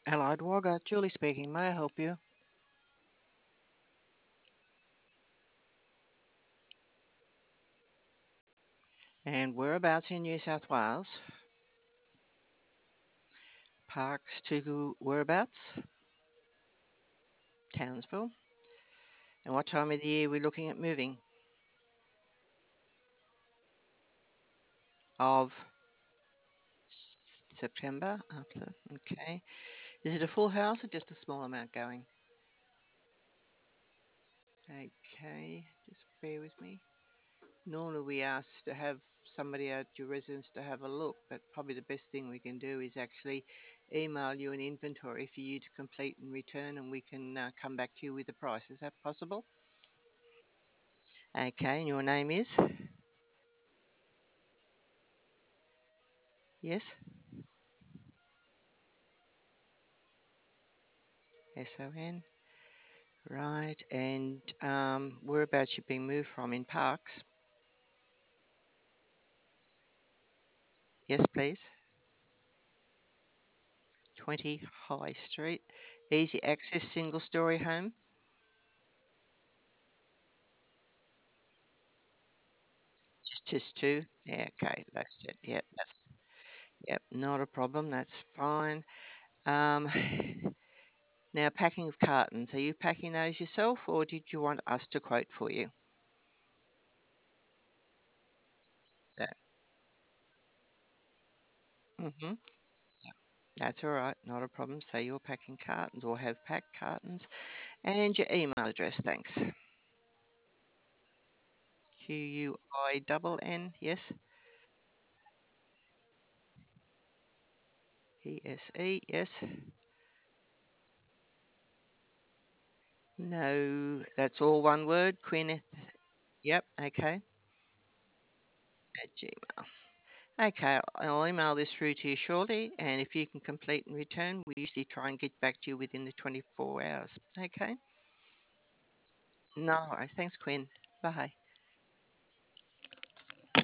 Allied Wagga, Julie speaking. May I help you? And whereabouts in New South Wales? Parks to whereabouts? Townsville. And what time of the year are we looking at moving? Of September? After, okay. Is it a full house or just a small amount going? Okay, just bear with me. Normally we ask to have somebody at your residence to have a look, but probably the best thing we can do is actually email you an inventory for you to complete and return, and we can come back to you with the price. Is that possible? Okay, and your name is? Yes, SON. Right, and whereabouts you being moved from in Parks? Yes, please. 20 High Street. Easy access, single story home? Just two? Yeah, okay, that's it. Yep, that's, yep, not a problem. That's fine. Um, now, packing of cartons. Are you packing those yourself, or did you want us to quote for you? That. Mm-hmm. That's all right. Not a problem. Say you're packing cartons or have packed cartons, and your email address. Thanks. QUINN. Yes. ESE. Yes. No, that's all one word. Quinn. Yep. Okay. At Gmail. Okay, I'll email this through to you shortly, and if you can complete and return, we usually try and get back to you within the 24 hours. Okay? No, worries. Thanks, Quinn. Bye.